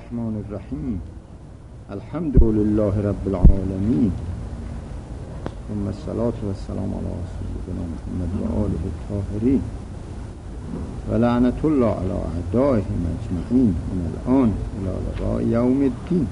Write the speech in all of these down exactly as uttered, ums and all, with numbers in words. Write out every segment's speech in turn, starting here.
الرحمن الرحیم الحمد لله رب العالمین ثم الصلاة والسلام على سيدنا محمد و آله الطاهرین و لعنت الله علی اعدائهم اجمعین من الان الی لقاء یوم الدین.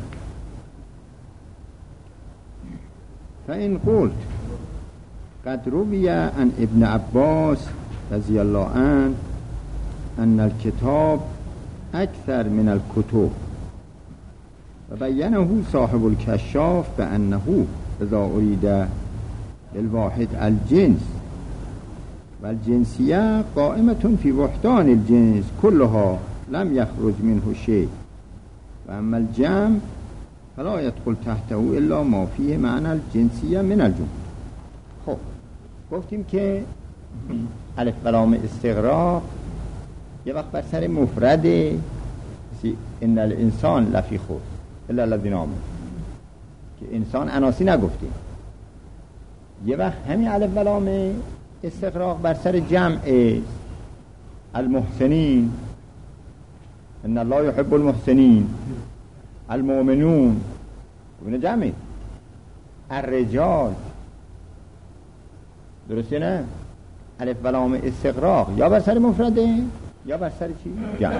فإن قلت قد روی عن ابن عباس رضی الله عنه ان الكتاب اکثر من الکتب و بینه صاحب الکشاف بانه اذا ارید بالواحد الجنس و الجنسیه قائمة فی وحدان الجنس كلها لم یخرج منه شیء و اما الجمع فلا يدخل تحته الا ما فيه معنى الجنسیه من الجمله. خب گفتیم که الف و لام استغراق یه وقت بر سر مفرد ان الانسان لفی خسر الا الذین آمنوا که انسان اناسی نگفتیم، یه وقت همین الف و لام استغراق بر سر جمع المحسنین ان الله يحب المحسنین المؤمنون ببینه جمعه الرجال، درسته نه؟ الف و لام استغراق یا بر سر مفرده یا بر سر چی؟ جمع.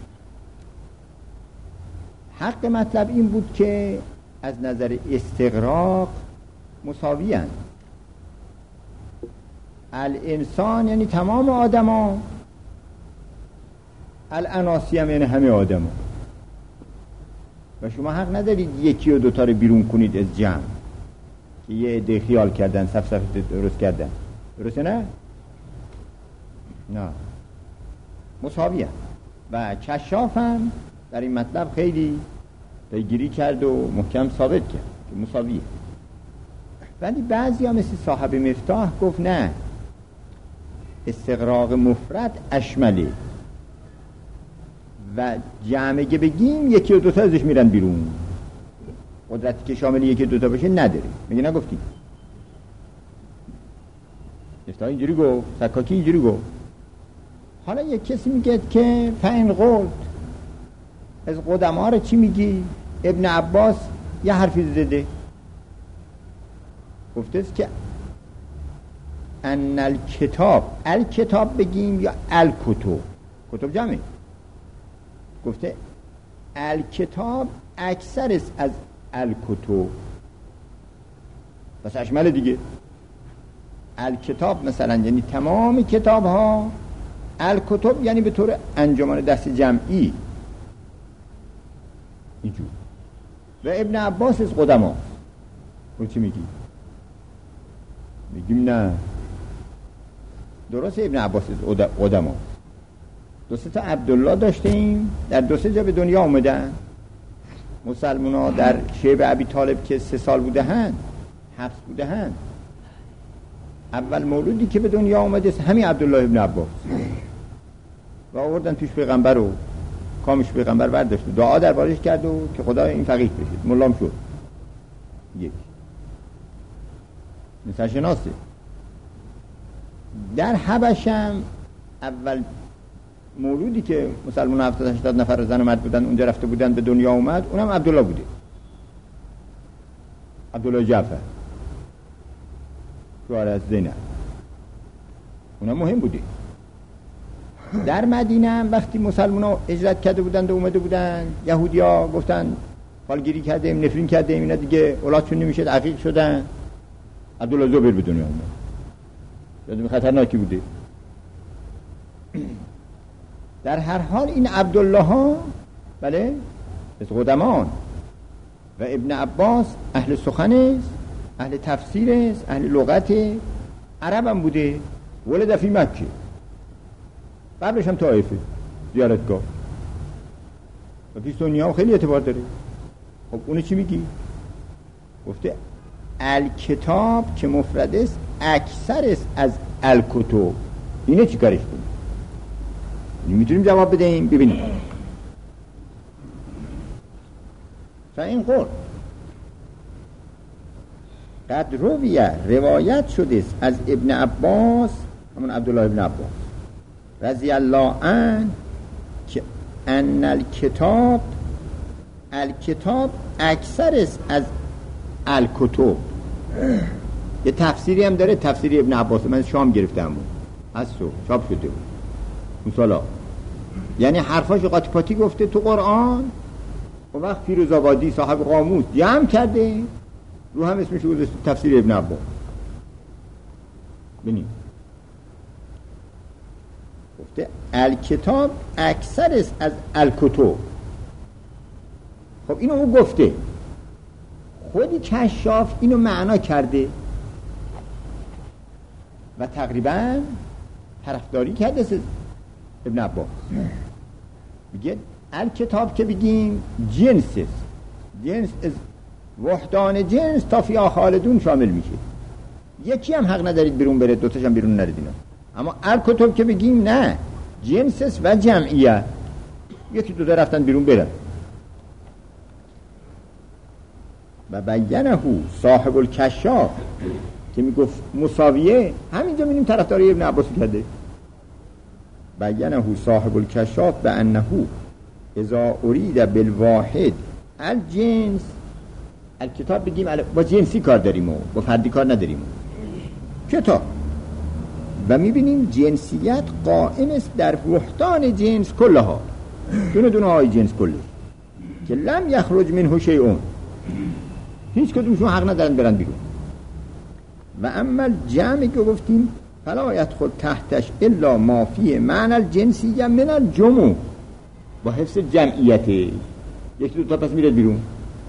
حق مطلب این بود که از نظر استغراق مساوی هستند. الانسان یعنی تمام آدم ها، الاناسی هم یعنی همه آدم ها. و شما حق ندارید یکی و دوتا رو بیرون کنید از جمع که یه عده خیال کردن صف صف درست کردن، درسته نه؟ نه، مساوی هست. و کشاف هم در این مطلب خیلی پیگیری کرد و محکم ثابت کرد که مساویه. ولی بعضی ها مثل صاحب مفتاح گفت نه، استغراق مفرد اشمله و جمعه بگیم یکی و دوتا ازش میرن بیرون، قدرتی که شامل یکی و دوتا باشه نداره. میگه نگفتی؟ مفتاح اینجوری گفت، سکاکی اینجوری گفت. حالا یک کسی میگه که فین قلت از قدما رو چی میگی؟ ابن عباس یه حرفی زده، گفته است که ان الکتاب، الکتاب بگیم یا الکتب، کتب جمعه، گفته الکتاب اکثر است از الکتب، بس اشمل دیگه. الکتاب مثلا یعنی تمام کتاب ها، الکتب یعنی به طور انجمن دست جمعی اینجور. و ابن عباس از قدما رو چی میگی؟ میگیم نه، درست ابن عباس از قدما. دو سه تا عبدالله داشتیم، در دو سه جا به دنیا اومدن مسلمان ها. در شیب ابی طالب که سه سال بوده هن، حبس بوده هن، اول مولودی که به دنیا اومده همین عبدالله ابن عباس و آوردن توش پیغمبر رو کامش پیغمبر برداشت، دعا در بارش کرد و که خدا این فقیه بشید، ملام شد. یک مثل شناسه. در حبشم اول مولودی که مسلمان هفتاد هشتاد نفر زن مرد بودن اونجا رفته بودن به دنیا اومد، اونم عبدالله بوده، عبدالله جعفر شوهر از زینب، اونم مهم بوده. در مدینه هم وقتی مسلمان ها هجرت کرده بودند و اومده بودن، یهودی ها گفتن فالگیری کردیم، نفرین کردیم، اینا دیگه اولادشون نمیشه، عقیق شدن، عبدالله زبیر به دنیا اومد. یادم خطرناکی بوده. در هر حال این عبدالله ها بله از قدمان و ابن عباس اهل سخن است، اهل تفسیر است، اهل لغت، عرب هم بوده، ولد فی مکه، قبلش هم طائفه زیارتگاه و پیش دنیا هم خیلی اعتبار داره. خب اونو چی میگی؟ گفته الکتاب که مفرد است اکثر است از الکتب. اینه چی کارش کنیم؟ میتونیم جواب بدهیم؟ ببینیم. فاین قول قد رویه روایت شده است از ابن عباس، همون عبدالله ابن عباس رضی الله عنه، که ان الکتاب الکتاب اکثر است از الکتب. یه تفسیری هم داره، تفسیری ابن عباس، من شام گرفتم بود از صبح چاپ شده بود اون سالا، یعنی حرفاش قاطی پاتی گفته تو قرآن. اون وقت فیروزآبادی صاحب قاموس جمع کرده رو هم اسمش گذاشته تفسیر ابن عباس. ببین گفته الکتاب اکثر است از الکتب. خب اینو او گفته، خودی کشاف اینو معنا کرده و تقریبا طرفداری کرده از ابن عباس. میگه الکتاب که بگیم جنس است، جنس از وحدان جنس تا فیا خالدون شامل میشه. یکی هم حق ندارید بیرون بره، دوتاش هم بیرون نرید اینا. اما الکتاب که بگیم نه، جنس است و جمعیت، یکی دو تا رفتن بیرون برن. و بینه صاحب الکشاف که میگفت مساویه، همینجا میبینیم طرفداری ابن عباس کرده. بینه صاحب الکشاف به انه اذا ارید بالواحد الجنس، الکتاب بگیم با جنسی کار داریم و با فردی کار نداریم کتاب، و میبینیم جنسیت قائم است در وحدان جنس کلها، دونه دونه های جنس کلش که لم یخرج منه شیئون، هیچ کدومشون حق ندارن برن بیرون. و اما جمعی که گفتیم فلا یدخل تحتش الا ما فی معنی الجنسیه من الجموع، با حفظ جمعیت یکی دو تا پس میره بیرون.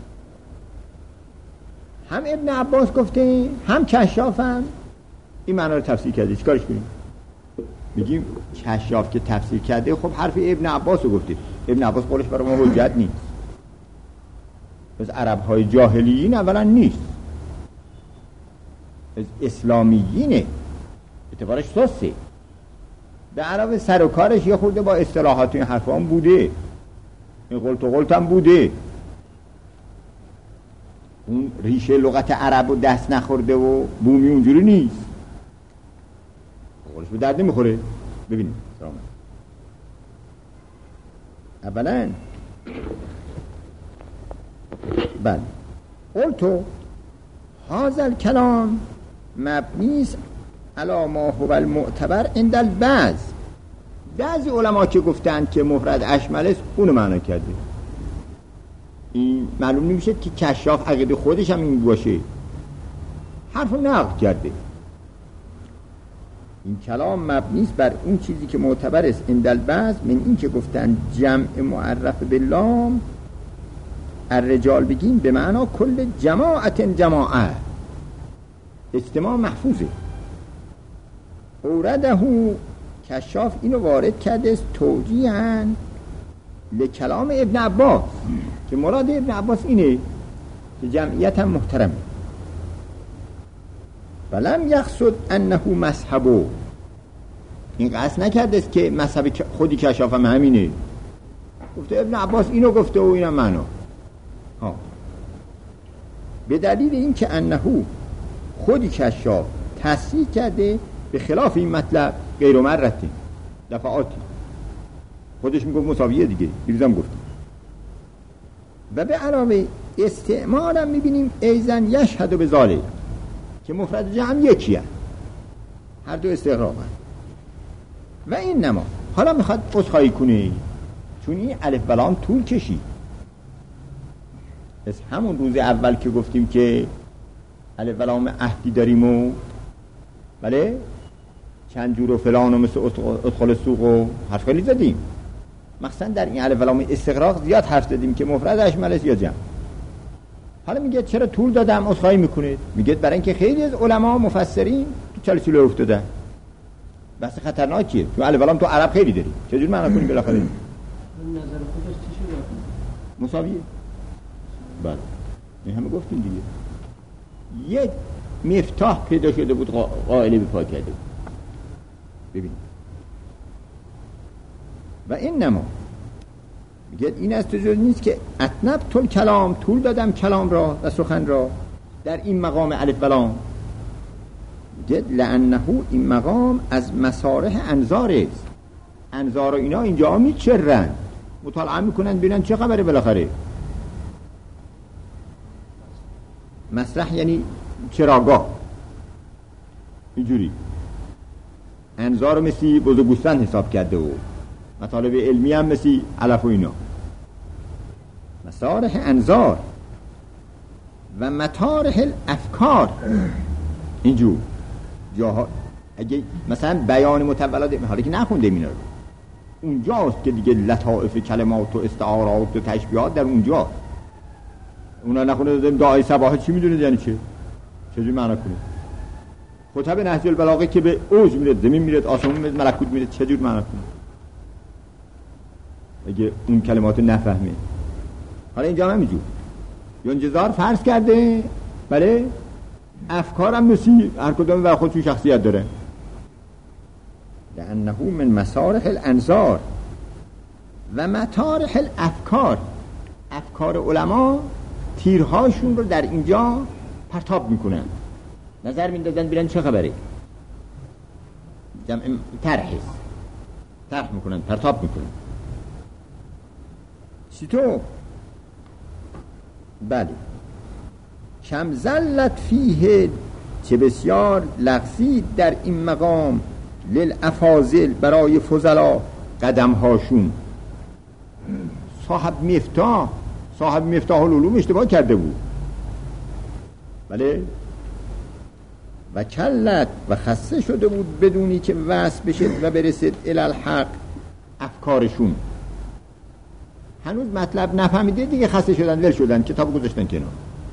هم ابن عباس گفته هم کشاف هم این معنا رو تفسیر کرده. چیکارش کنیم؟ میگیم کشاف که تفسیر کرده خب حرف ابن عباس رو گفته، ابن عباس قولش برای ما حجت نیست، از عرب های جاهلیین اولا نیست، از اسلامیینه، اعتبارش سوسه. به عرب سر و کارش یه خورده با اصطلاحات این حرفا هم بوده، این قلت و قلت هم بوده، اون ریشه لغت عرب و دست نخورده و بومی اونجوری نیست، قولش به درد نمیخوره. ببینیم سلام. اولا بله قلتو هذا الكلام مبنیست علی ما هو المعتبر عند البعض. بعضی علما که گفتند که مفرد اشمل است اونو معنا کرده. این معلوم نمیشه که کشاف عقیده خودش هم این باشه، حرفو نقد کرده. این کلام مبنیست بر اون چیزی که معتبر است عند البعض، من این که گفتن جمع معرف باللام الرجال بگیم به معنا کل جماعت جماعه، اجتماع محفوظه. اورده کشاف اینو وارد کرده است توجیهاً لکلام ابن عباس، که مراد ابن عباس اینه که جمعیت هم محترمه. ولم یقصد انه مذهبو، این قصد نکرده است که مذهب خودی کشاف هم همینه، گفته ابن عباس اینو گفته و اینم معنا ها، به دلیل این که انه خودی کشاف تصحیح کرده به خلاف این مطلب غیر مرتی دفعاتی، خودش میگفت مساویه دیگه، دیروزم گفتم. و به علاوه استعمال هم میبینیم ایزن یشهد به ذالک که مفرد جمع یکیه، هر دو استقرار هست. و این نما حالا میخواد عذرخواهی کنه چون این الف بلام طول کشید. از همون روز اول که گفتیم که الف بلام عهدی داریم و بله چند جور و فلان و مثل ادخال سوق و حرف خیلی زدیم، مخصوصا در این الف بلام استقراق زیاد حرف زدیم که مفرد اشمل است یا جمع. حالا میگه چرا طول دادم عذرخواهی میکنید؟ میگه برای اینکه خیلی از علما مفسرین تو چالشوله افتادن، بس خطرناکیه، چون الف بلام تو عرب خیلی داری، چجوری معنا کنیم بالاخره؟ نظر خودش چی شد؟ مساویه. بله این همه گفتیم دیگه. یک مفتاح پیدا شده بود قائله به پا کرده بود. ببین و این نما میگه این از تجربه نیست که اتنب طول کلام، طول دادم کلام را و سخن را در این مقام الف بلام، میگه لانه این مقام از مصارح انظار است، انظار و اینا اینجا میچرن مطالعه میکنن ببینن چه خبره بالاخره. مسرح یعنی چراگاه، اینجوری انظار رو مثل بزرگوستان حساب کرده و مطالب علمی هم مثل علف و اینا. مسارح انظار و مطارح الافکار، اینجور جاها اگه مثلا بیان متولات، حالا که نخونده اینا رو، اونجاست که دیگه لطائف کلمات و استعارات و تشبیهات در اونجا. اونا نخونده دعای صباح چی میدونید یعنی چه؟ چجوری معنا کنه؟ خطب نهج البلاغه که به اوج میره، زمین میره، آسمون میره، ملکوت میره، چجوری معنا کنه اگه اون کلمات نفهمه؟ حالا اینجا هم همینجور یونجزار فرض کرده بله افکارم مثل هر کدوم بر خودشون شخصیت داره. لأنه من مسارح الانظار و مطارح الافکار. افکار علما تیرهاشون رو در اینجا پرتاب میکنن، نظر میندازن بیرن چه خبره، جمع طرح طرح میکنن، پرتاب میکنن. چطور؟ بله کم زلت فیه، چه بسیار لغزید در این مقام، للافاضل برای فضلا قدم هاشون. صاحب مفتاح صاحب مفتاح العلوم اشتباه کرده بود بله، و کلت و خسته شده بود بدونی که وصل بشه و برسید الالحق افکارشون. هنوز مطلب نفهمیده دیگه خسته شدن، ول شدن، کتاب گذاشتن کنار.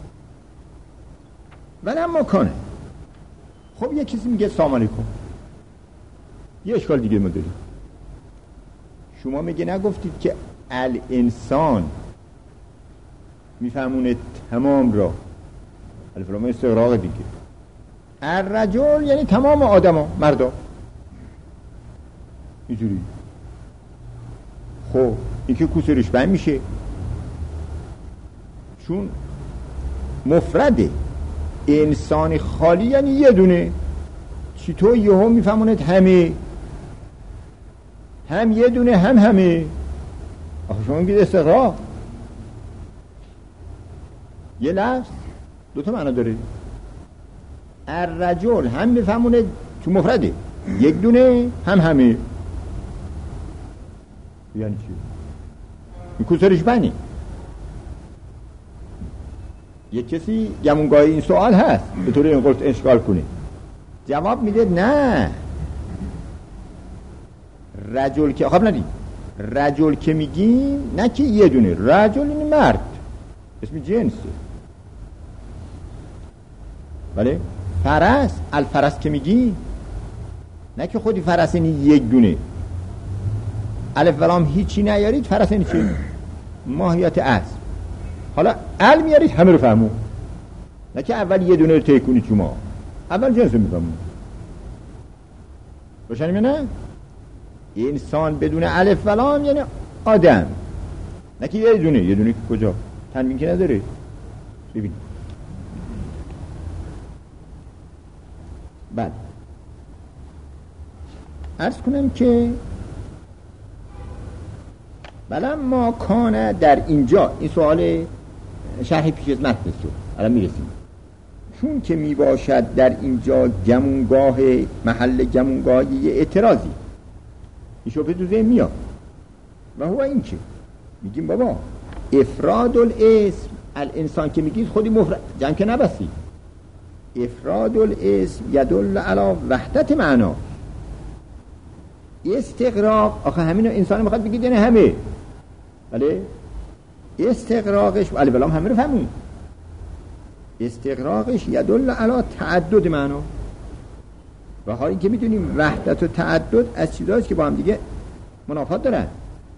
ولی اما کنه خب یه کسی میگه سلام علیکم، یه اشکال دیگه ما داریم. شما میگه نگفتید که الانسان میفهمونه تمام را، الف لام استغراق دیگه. الرجل یعنی تمام آدما، مردا، اینجوری. خب این که کوسرش بند میشه چون مفرده. انسان خالی یعنی یه دونه. چی تو یه هم میفهموند همه، هم یه دونه هم همه. آخه شما میگید استغراق، یه لفظ دو تا معنا داره. الرجل هم میفهمونه تو مفرده، یک دونه هم همه. یعنی چی؟ این کوسرش بنی. یک کسی گمونگاه این سوال هست به طور این قلت اشکال کنه، جواب میده نه رجل که خب ندید رجل که میگیم نه که یه دونه، رجل این مرد اسم جنسه بله. فرس الفرس که میگیم نه که خودی فرس این یک دونه، الف ولام هیچی نیارید فرس این چی؟ ماهیت اسب. حالا ال میارید همه رو فهمون، نه که اول یه دونه رو طی کنید شما، اول جنس رو میفهمون. روشنیم یا نه؟ انسان بدون الف ولام یعنی آدم، نه که یه دونه. یه دونه که کجا؟ تنوین که نداره. ببین بعد عرض کنم که بله ما کانه در اینجا، این سوال شرحی پیش از متن است، الان میرسیم. چون که میباشد در اینجا گمونگاه، محل گمونگاهی یه اعتراضی، این شبه تو ذهن میاد و هو این که میگیم بابا افراد الاسم الانسان که میگید خودی مفرد جمع که نبسید. افراد الاسم یدل علی وحدت معنا. استغراق آخه همین انسان میخواد بگید یعنی همه بله. استغراقش علی بلام همه رو فهمون. استغراقش یدل علی تعدد معنا، و حالی که میدونیم وحدت و تعدد از چیزهاست که با هم دیگه منافات دارن.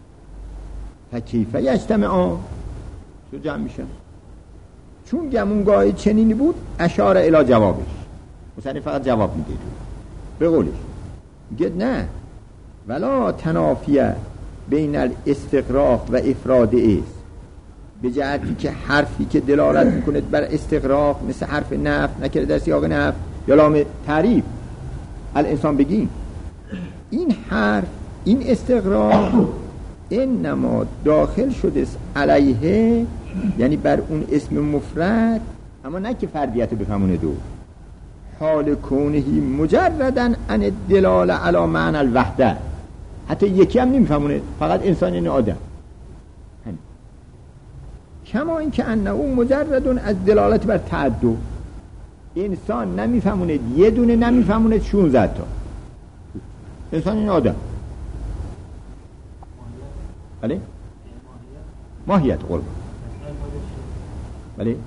فکیفه یجتمعان چون جمع میشن. چون گمونگاه چنینی بود اشار الی جوابش، مثلا فقط جواب میده به قولش، میگه نه ولا تنافیه بین الاستغراق و افراد است، به جهتی که حرفی که دلالت میکنه بر استغراق مثل حرف نفی نکره در سیاق نفی یا لام تعریف الانسان بگیم، این حرف این استغراق انما داخل شده است علیه، یعنی بر اون اسم مفرد اما نه که فردیت رو بفهمونه دو حال کونهی مجردن عن الدلاله علی معنی الوحده، حتی یکی هم نمیفهمونه، فقط انسان یعنی آدم. همین. کما این که انه مجردن از دلالت بر تعدد، انسان نمیفهمونه یه دونه، نمیفهمونه شانزده تا. انسان یعنی آدم. بله؟ ماهیت قربان. بله؟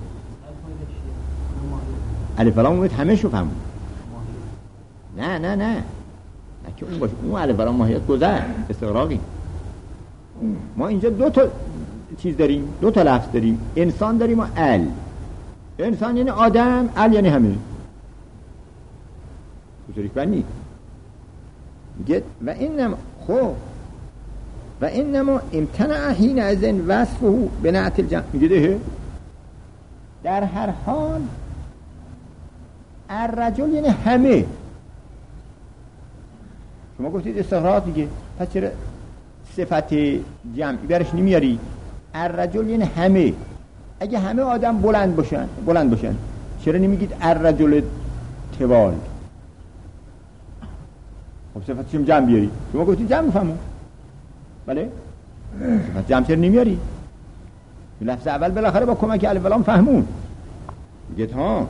الف لام میم همه شو فهمون. نه نه نه نه که اون باشه، اون الف لام ماهیت گذر استغراقی. ما اینجا دو تا چیز داریم، دو تا لفظ داریم، انسان داریم و ال. انسان یعنی آدم، ال یعنی همه. بزرگ بنی میگه و اینم خب و اینما امتنع حین از این وصفه به نعت الجمع، میگه ده در هر حال الرجل یعنی همه. شما گفتید استغراق دیگه، پس چرا صفت جمعی برش نمیاری؟ الرجل یعنی همه. اگه همه آدم بلند باشن بلند باشن چرا نمیگید الرجل طوال؟ خب صفت چم جمع بیاری؟ شما گفتید جمع بفهمون. بله؟ صفت جمع چرا نمیاری؟ لفظ اول بالاخره با کمک الف لام فهمون. میگید ها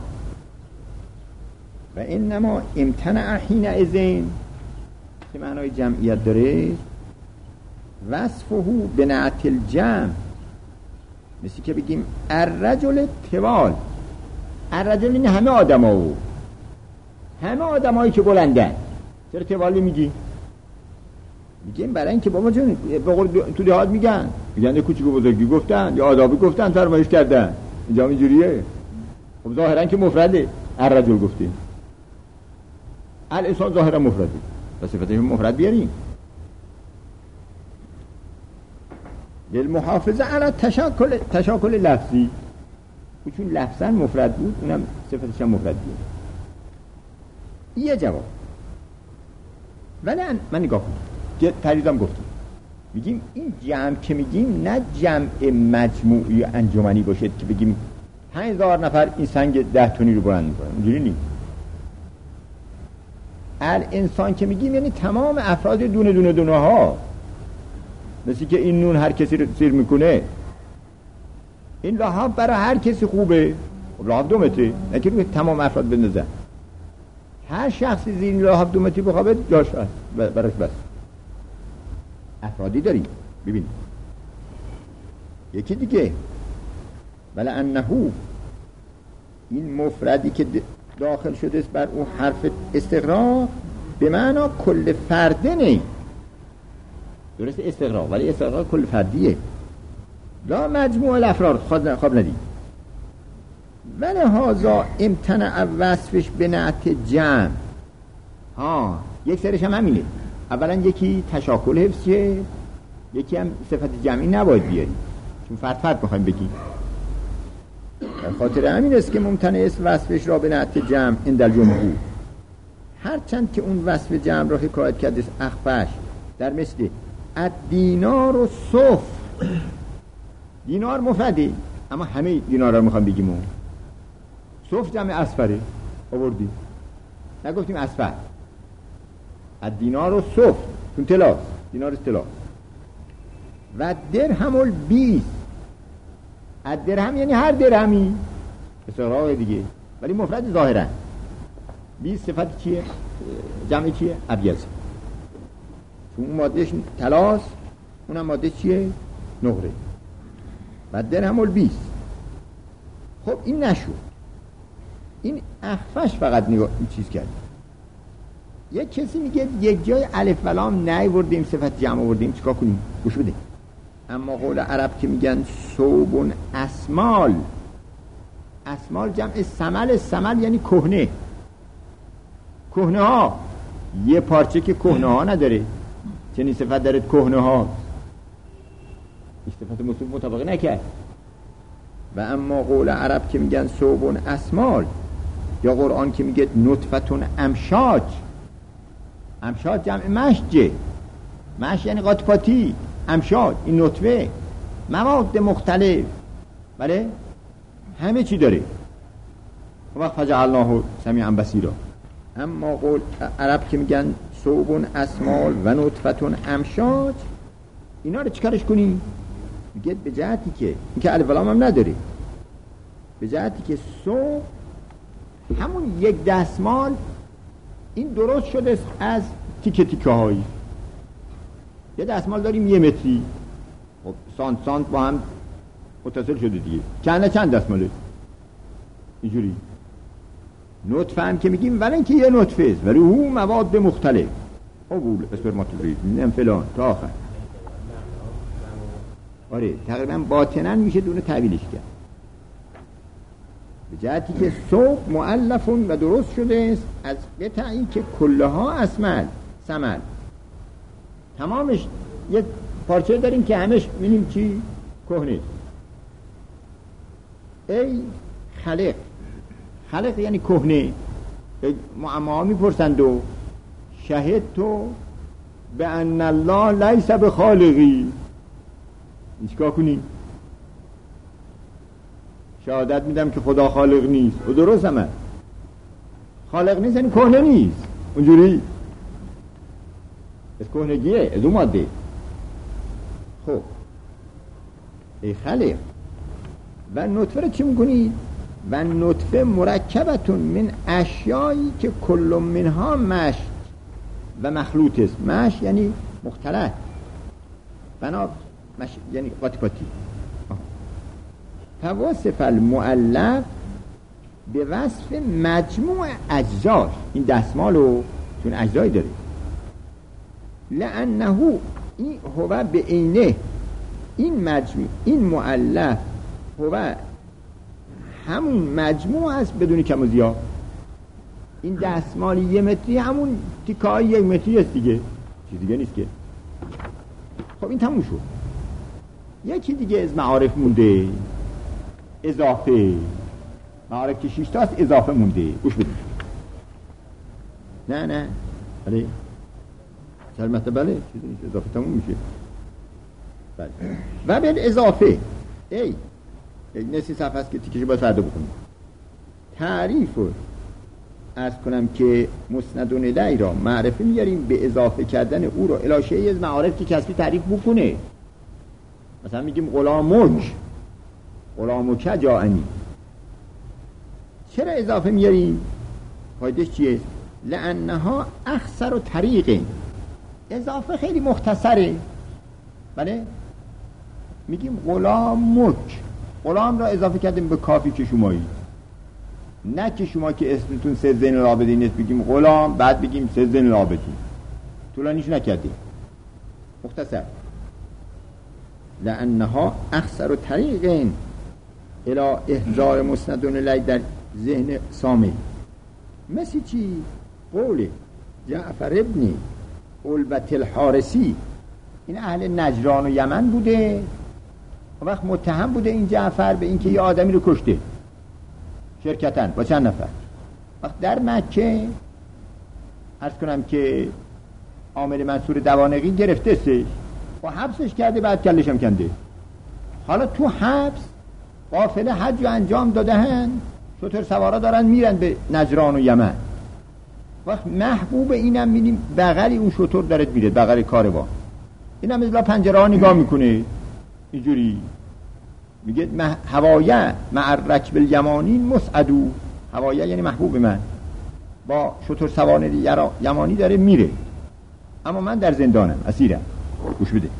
و اینما امتنع حین اذن که معنای جمعیت داره، وصفه به نعت الجمع، مثل که بگیم الرجل طوال. الرجل این همه آدم ها و همه آدم هایی که بلندن. چرا طوالی میگی؟ میگیم برای اینکه بابا جون تو دهات میگن میگن کوچیک و بزرگی گفتن یا آدابی گفتن فرمایش کردن، اینجا اینجوریه. خب ظاهرا که مفرده، الرجل گفتیم، الانسان ظاهرا مفرده، پس صفتش مفرد بیاریم. للمحافظه علی تشاکل تشاکل لفظی، چون لفظا مفرد بود اونم صفتش هم مفرد بیاریم. یه جواب. ولی من نگاه کنم پریدم گفتم میگیم این جمع که میگیم نه جمع مجموعی انجمنی باشد که بگیم پنج هزار نفر این سنگ ده تونی رو بلند میکنن، اونجوری نیست. الانسان که میگیم یعنی تمام افراد دونه دونه دونه ها، مثل که این نون هر کسی رو سیر میکنه، این لحاف برای هر کسی خوبه، لحاف دو متری نکه روی تمام افراد بندازن، هر شخصی زیر این لحاف دو متری بخوابه جاش هست براش بس. افرادی داریم. ببین یکی دیگه ولی انهو این مفردی که داخل شده است بر اون حرف استغراق به معنا کل فرده نه، درست استغراق ولی استغراق کل فردیه، لا مجموع الافراد خواب ندید. ولی هازا امتنع وصفش به نعت جمع. ها یک سرش هم همینه، اولا یکی تشاکل حفظیه، یکی هم صفت جمعی نباید بیاری چون فرد فرد بخوایم بگیم. خاطر همین است که ممتنع است وصفش را به نعت جمع اندل جمهور، هرچند که اون وصف جمع را حکایت کرده است اخفش در مثل الدینار و صف. دینار مفرده اما همه دینار را میخوام بگیم، اون صف جمع اصفره آوردی، نگفتیم اصفر. الدینار و صف چون تلاس، دینار تلاس. و درهم البیس، الدرهم یعنی هر درهمی استغراق دیگه ولی مفرد ظاهرا. بیس صفت چیه؟ جمع چیه؟ ابیض، چون اون مادهش تلاس، اونم ماده چیه؟ نقره. و درهم البیس. خب این نشو، این اخفش فقط نگاه این چیز کرد. یک کسی میگه یک جای الف و لام نیاوردیم صفت جمع آوردیم، چیکار کنیم؟ گوش بده. اما قول عرب که میگن ثوب اسمال، اسمال جمع سمل، سمل یعنی کهنه، کهنه ها. یه پارچه که کهنه ها نداره، چنین صفت داره کهنه ها، این صفت مصوب مطابقه نکرد. و اما قول عرب که میگن ثوب اسمال، یا قرآن که میگه نطفتون امشاج، امشاج جمع مشجه، مش یعنی قاطپاتی، امشاج این نطفه مواد مختلف، بله همه چی داره. وقت فجعلناه سمیعا بصیرا. اما قول عرب که میگن صوبون اسمال و نطفتون امشاج، اینا رو چیکارش کنی؟ میگه به جهتی که این که الف و لام هم نداره، به جهتی که صوب همون یک دستمال این درست شده از تیکه تیکه هایی. یه دستمال داریم یه متری، خب سانت سانت با هم متصل شده دیگه، چند چند دستماله اینجوری. نطفه هم که میگیم ولی اینکه یه نطفه است ولی او مواد مختلف، اوول اسپرماتوزوید نم فلان تا آخر. آره تقریبا باطنن میشه دونه تعبیلش کرد، به جهتی که صوب مؤلفون و درست شده است از قطعی که کلها اسمل سمل، تمامش یه پارچه داریم که همش بینیم چی؟ کهنه. ای خلق، خلق یعنی کهنه. معما میپرسند و شهد تو به ان الله لیس بخالقی، چیکار کنی؟ شهادت میدم که خدا خالق نیست. و درست همه خالق نیست یعنی کهنه نیست اونجوری، از کهنگیه، از اون ماده. خب ای خالق. و نطفه رو چی میکنید؟ و نطفه مرکبتون من اشیایی که کل منها مش و مخلوط است. مش یعنی مختلط، بنا مش یعنی قاطی قاطی. فواصف المؤلف به وصف مجموع اجزاش، این دستمالو چون اجزایی داره. لانه این هو به عینه، این مجموع این مؤلف هو همون مجموع است بدون کم و زیاد. این دستمال یه متری همون تیکای یک متری است دیگه، چیز دیگه نیست که. خب این تموم شد. یکی دیگه از معارف مونده، اضافه. معارف که شیش تاست اضافه مونده، گوش بدید. نه نه بله سلمت بله چیزی نیست، اضافه تموم میشه. بله. و به اضافه ای یک نسی صفحه است که تیکشی باید فردا بکنیم. تعریف رو عرض کنم که مسندون الی را معرفه میاریم به اضافه کردن او را الی شیء از معارف که کسبی تعریف بکنه. مثلا میگیم غلامک، غلامک جاءنی. چرا اضافه میاریم؟ فایدهش چیه؟ لانها اختصر طریق. اضافه خیلی مختصره. بله میگیم غلامک، غلام را اضافه کردیم به کافی که شمایی، نه که شما که اسمتون سه زین العابدین نیست بگیم غلام بعد بگیم سه زین العابدین، طولانیش نکردیم، مختصر. لانها اختصر طریق الی احضار مسندون الی در ذهن سامع. مثل چی؟ قول جعفر ابن علبت الحارسی، این اهل نجران و یمن بوده، وقت متهم بوده این جعفر به اینکه یه آدمی رو کشته شرکتاً با چند نفر. وقت در مکه عرض کنم که عامل منصور دوانقی گرفته سش و حبسش کرده، بعد کلش هم کنده. حالا تو حبس قافله حج و انجام داده هن، شتر سوارا دارن میرن به نجران و یمن. وقت محبوب اینم میدیم بغلی اون شتر دارد میره، بغل کاروان، اینم از لا پنجره ها نگاه میکنه اینجوری میگه هوایه مع رکب الیمانین مسعدو. هوایه یعنی محبوب من با شتر سوار یمانی داره میره، اما من در زندانم اسیرم. گوش بده.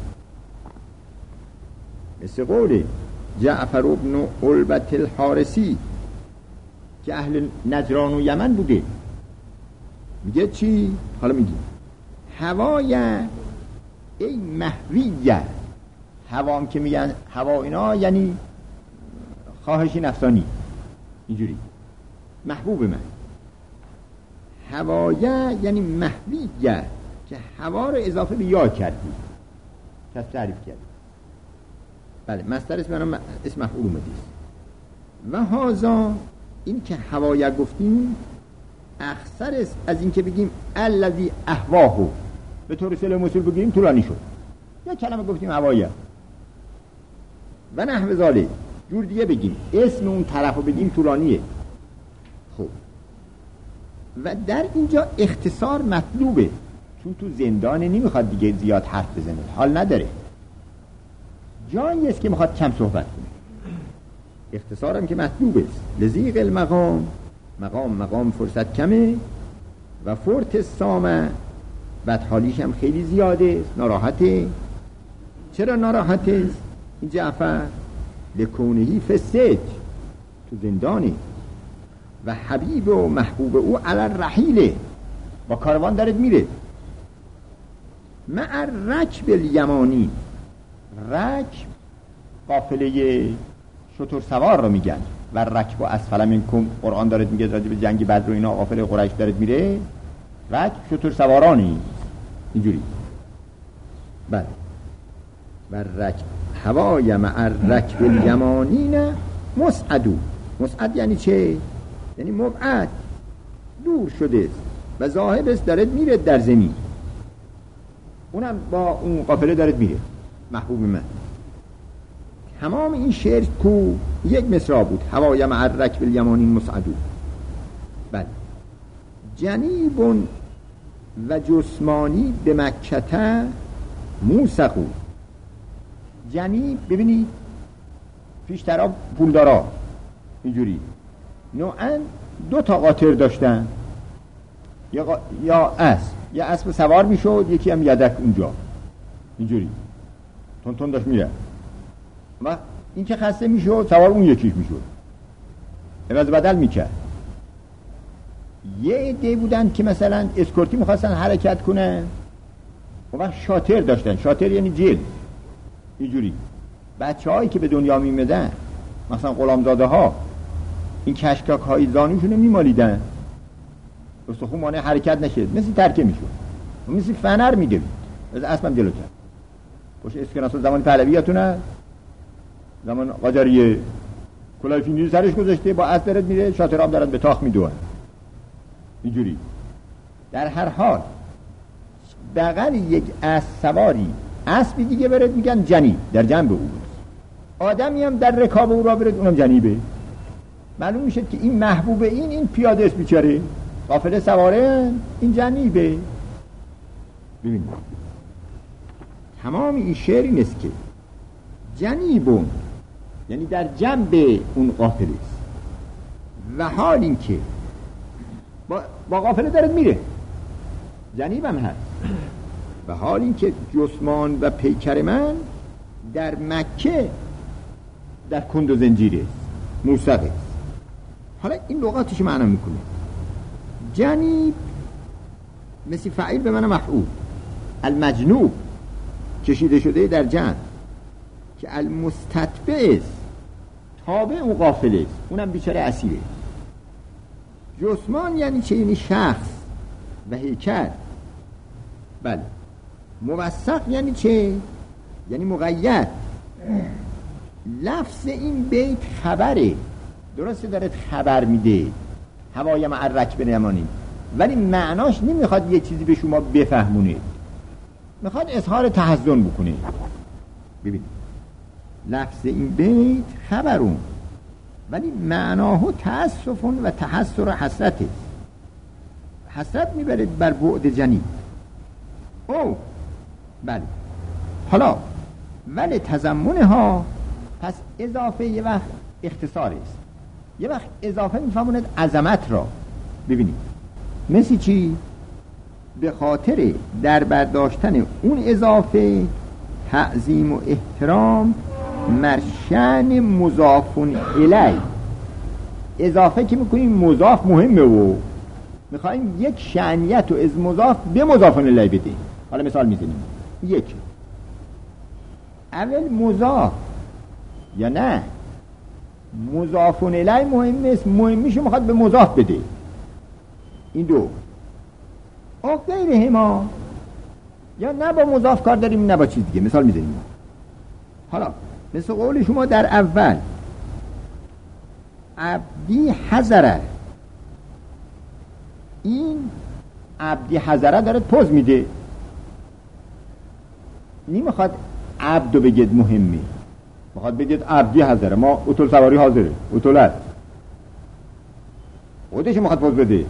مثل قول جعفر ابن علبت الحارسی که اهل نجران و یمن بوده، میگه چی؟ حالا میگه هوایه ای محویه. هوام که میگن هوا اینا یعنی خواهشی نفسانی اینجوری. محبوب من هوایه یعنی محویه که هوا رو اضافه به یا کردی، کس تعریف کردی. بله مصدر اسم منم اسم مفعول اومده است. و هازا این که هوایه گفتیم اخسر است از این که بگیم الذی اهواهو، به طور سلم مسئول بگیم طولانی شد. یا کلمه گفتیم هوایه و نحو ذالک، جور دیگه بگیم اسم اون طرف رو بگیم طولانیه. خب و در اینجا اختصار مطلوبه، چون تو زندانه نمیخواد دیگه زیاد حرف بزنه، حال نداره، جایی است که میخواد کم صحبت کنه. اختصارم که مطلوب است. لذیق المقام، مقام مقام فرصت کمه و فرت سامه بدحالیش هم خیلی زیاده است، ناراحته. چرا ناراحت است این جعفر؟ لکونهی فسد، تو زندانی و حبیب و محبوب او علی رحیله، با کاروان دارد میره. مع رکب الیمانی، رکب قافله شتر سوار رو میگن و رکب و اسفل منکم، قرآن دارد میگه راجع به جنگ بدر و اینا قافله قریش دارد میره، رکب شتر سوارانی اینجوری. بله و رکب هوای مع رکب الیمانین مسعدو. مسعد یعنی چه؟ یعنی مبعد، دور شده است و ذاهب است، دارد میره در زمین، اونم با اون قافله دارد میره. محبوب من تمام این شعر کو یک مصرع بود، هوای مع رکب الیمانین مسعدو. بله جنیب و جسمانی به مکته موسقو. جنیب ببینید پیشترا پولدارا اینجوری نوعا دو تا قاطر داشتن، یا قا... یا اسب، یا اسب سوار میشد، یکی هم یدک اونجا اینجوری تون تون داشت میره و این که خسته میشد سوار اون یکیش میشد، عوض بدل میکرد. یه عده بودن که مثلا اسکورتی میخواستن حرکت کنن، اون وقت شاتر داشتن. شاتر یعنی جلد اینجوری. بچه هایی که به دنیا میمدن مثلا غلامزاده ها، این کشکاک های زانوشونو میمالیدن استخون مانع حرکت نشه، مثل ترکه میشد و مثل فنر میدوید از اسبم جلو کرد. باشه اسکناس زمان پهلویاتونه، زمان قاجاریه کلاه فینی سرش گذاشته با اسب دارد میره، شاترام دارد به تاخ میدوئن اینجوری. در هر حال بغل یک اسب سواری اسبی دیگه برد میگن جنیب، در جنب او. آدمی هم در رکاب او را برد، اونم جنیبه. معلوم میشه که این محبوب این این پیاده است بیچاره، قافله سواره، این جنیبه. ببینید تمام این شعر این است که جنیبون یعنی در جنب اون قافله است و حال این که با, با قافله دارد میره، جنیب هم هست، و حال این که جسمان و پیکر من در مکه در کند و زنجیره موسقه. حالا این لغاتش معنی میکنه. جنیب مثل فعیل به من مفعول، المجنوب کشیده شده در جنب، که المستتبع است تابع اون قافله است، اونم بیچاره اسیره. جسمان یعنی چه؟ یعنی شخص و هیکل. بله موثق یعنی چه؟ یعنی مقید. لفظ این بیت خبره، درسته دارد خبر میده هوای مع رکب الیمانین، ولی معناش نمیخواد یه چیزی به شما بفهمونه، میخواد اظهار تحزن بکنه. ببین لفظ این بیت خبرون ولی معناه تأسف و تحسر و حسرته، حسرت میبره بر بعد جنیب. او بله حالا ولی تضمنه ها، پس اضافه یه وقت اختصار است، یه وقت اضافه میفهموند عظمت را. ببینید مثل چی؟ به خاطر در برداشتن اون اضافه تعظیم و احترام مرشن مضافون الی. اضافه که میکنیم مضاف مهمه و میخواییم یک شأنیت و از مضاف به مضافون الی بدیم. حالا مثال میزنیم، یک اول مضاف یا نه مضافون الی مهم است، مهمیشو میخواد به مضاف بده. این دو او غیر هما، یا نه با مضاف کار داریم نه با چیز دیگه. مثال میزنیم، حالا مثل قول شما در اول عبدی حضره، این عبدی حضره داره پوز میده، نمیخواد عبدو بگید مهمه، میخواد بگید عبدی حضره، ما اتول سواری حاضره، اتول هست. خودش میخواد پوز بده.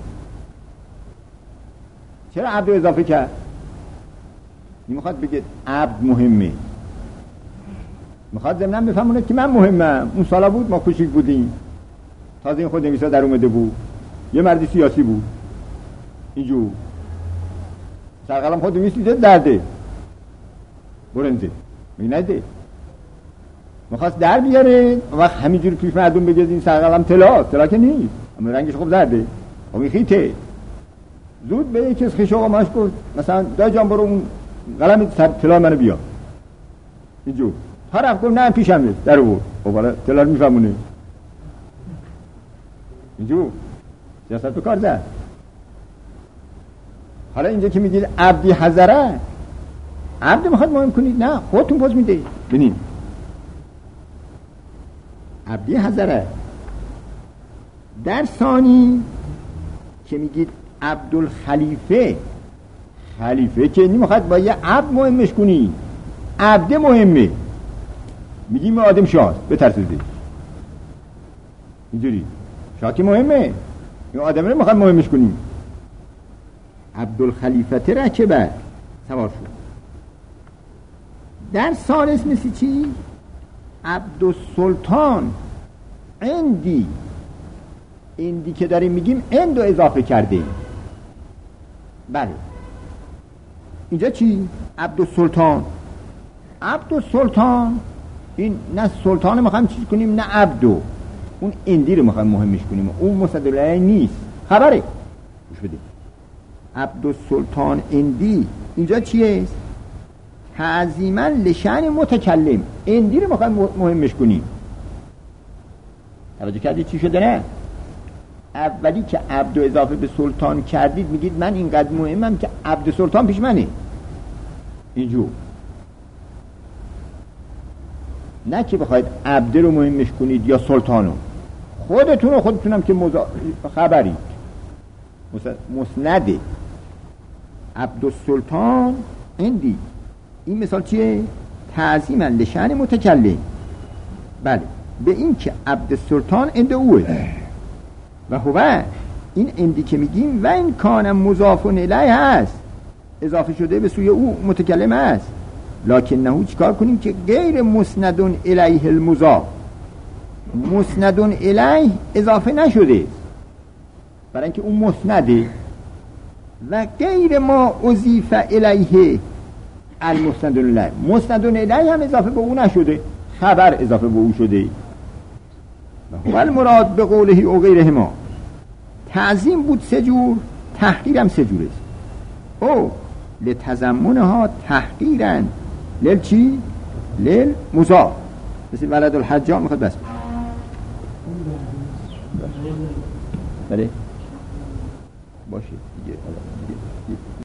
چرا عبد رو اضافه کرد؟ میخواد بگه عبد مهمه، میخواد ضمناً بفهمونه که من مهمم. اون سالا بود ما کوچیک بودیم، تازه این خود نویسا در اومده بود، یه مردی سیاسی بود اینجور سرقلم خود نویسیده درده برنزه می‌نده میخواست در بیاره و وقت همینجور پیش مردم بگه این سرقلم طلا طلا که نیست اما رنگش خوب زرده و میخیته. زود به یکی از خیش آقا ماش گفت مثلا دای جان برو اون قلم طلا منو بیا اینجور. طرف گفت نه پیشم نیست در بود خب حالا طلا رو میفهمونه اینجور سیاست به کار زد. حالا اینجا که میگید عبدی حضره، عبد میخواد مهم کنید؟ نه خودتون پوز میده. ببینید عبدی حضره در ثانی که میگید عبدالخلیفه، خلیفه که نمیخواد با یه عبد مهمش کنی، عبد مهمه میگیم آدم شاه بترسیده اینجوری شاه که مهمه این آدم رو میخواد مهمش کنیم. عبدالخلیفه رکبه سوار شد. در ثالث مثل چی؟ عبدالسلطان اندی، اندی که داریم میگیم اندو اضافه کرده. بله اینجا چی؟ عبدالسلطان. عبدالسلطان این نه سلطان میخوایم چیز کنیم نه عبدو، اون اندی رو میخوایم مهمش کنیم، اون مصدقه نیست خبره. گوش بده عبدالسلطان اندی اینجا چیه؟ تعظیما لشأن متکلم، اندی رو میخوایم مهمش کنیم. توجه کردید چی شده؟ نه اولی که عبد و اضافه به سلطان کردید میگید من اینقدر مهمم که عبد سلطان پیش منه اینجور، نه که بخواید عبد رو مهمش کنید یا سلطانو. خودتون رو خودتونم که مزا... خبرید مسنده عبد السلطان اندی. این مثال چیه؟ تعظیما لشأن متکلم. بله به این که عبد السلطان اند اوه و هو این اندی که میگیم و این کان مضاف الیه هست، اضافه شده به سوی او متکلم هست، لکن نهو چیکار کنیم که غیر مسندون الیه المضاف، مسندون الیه اضافه نشده برای اینکه اون مسنده و غیر ما اضیف الیه المسندون الیه، مسندون الیه هم اضافه به او نشده، خبر اضافه به او شده. و هو المراد به قوله او غیره ما. تعظیم بود سه جور، تحقیر هم سه جور است. او لتضمنها تحقیرن لیل چی؟ لیل مضاف، مثل ولد الحجام میخواد بس بله باشه دیگه.